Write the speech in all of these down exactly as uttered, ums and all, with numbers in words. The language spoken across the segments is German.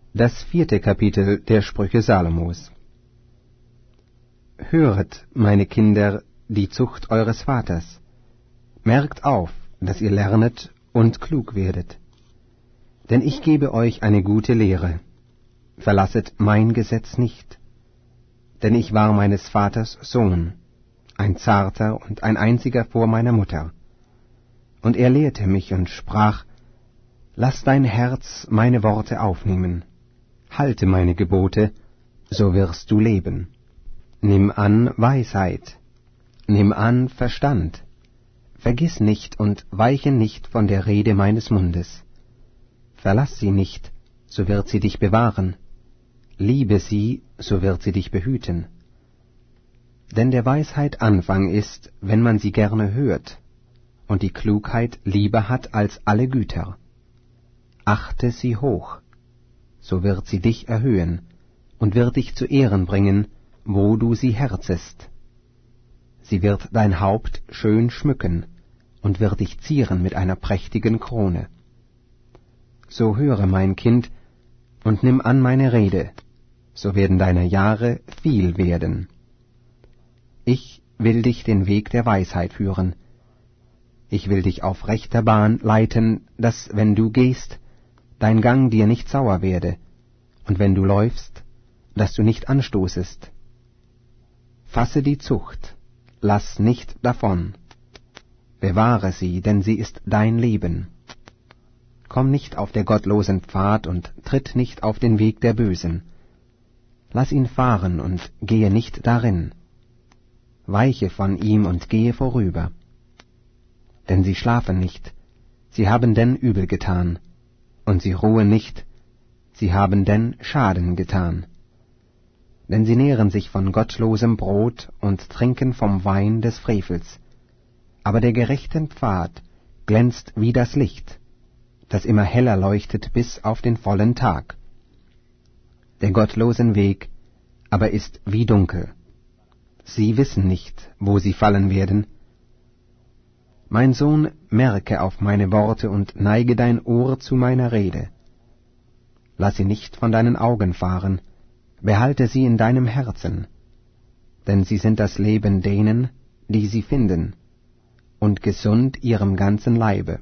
Das vierte Kapitel der Sprüche Salomos. Höret, meine Kinder, die Zucht eures Vaters. Merkt auf, dass ihr lernet und klug werdet. Denn ich gebe euch eine gute Lehre. Verlasset mein Gesetz nicht. Denn ich war meines Vaters Sohn, ein zarter und ein einziger vor meiner Mutter. Und er lehrte mich und sprach, Lass dein Herz meine Worte aufnehmen. Halte meine Gebote, so wirst du leben. Nimm an Weisheit, nimm an Verstand. Vergiss nicht und weiche nicht von der Rede meines Mundes. Verlass sie nicht, so wird sie dich bewahren. Liebe sie, so wird sie dich behüten. Denn der Weisheit Anfang ist, wenn man sie gerne hört, und die Klugheit lieber hat als alle Güter. Achte sie hoch, so wird sie dich erhöhen und wird dich zu Ehren bringen, wo du sie herzest. Sie wird dein Haupt schön schmücken und wird dich zieren mit einer prächtigen Krone. So höre, mein Kind, und nimm an meine Rede, so werden deine Jahre viel werden. Ich will dich den Weg der Weisheit führen. Ich will dich auf rechter Bahn leiten, dass, wenn du gehst, dein Gang dir nicht sauer werde, und wenn du läufst, dass du nicht anstoßest. Fasse die Zucht, lass nicht davon. Bewahre sie, denn sie ist dein Leben. Komm nicht auf der gottlosen Pfad und tritt nicht auf den Weg der Bösen. Lass ihn fahren und gehe nicht darin. Weiche von ihm und gehe vorüber. Denn sie schlafen nicht, sie haben denn übel getan, und sie ruhen nicht, sie haben denn Schaden getan. Denn sie nähren sich von gottlosem Brot und trinken vom Wein des Frevels. Aber der gerechten Pfad glänzt wie das Licht, das immer heller leuchtet bis auf den vollen Tag. Der gottlosen Weg aber ist wie dunkel. Sie wissen nicht, wo sie fallen werden. Mein Sohn, merke auf meine Worte und neige dein Ohr zu meiner Rede. Lass sie nicht von deinen Augen fahren, behalte sie in deinem Herzen, denn sie sind das Leben denen, die sie finden, und gesund ihrem ganzen Leibe.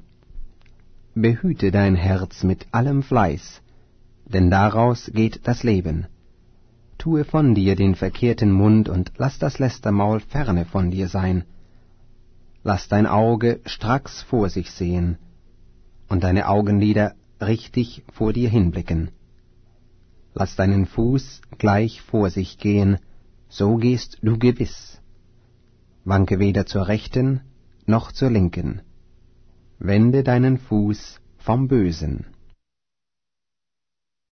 Behüte dein Herz mit allem Fleiß, denn daraus geht das Leben. Tue von dir den verkehrten Mund und lass das Lästermaul ferne von dir sein. Lass dein Auge stracks vor sich sehen und deine Augenlider richtig vor dir hinblicken. Lass deinen Fuß gleich vor sich gehen, so gehst du gewiss. Wanke weder zur Rechten noch zur Linken. Wende deinen Fuß vom Bösen.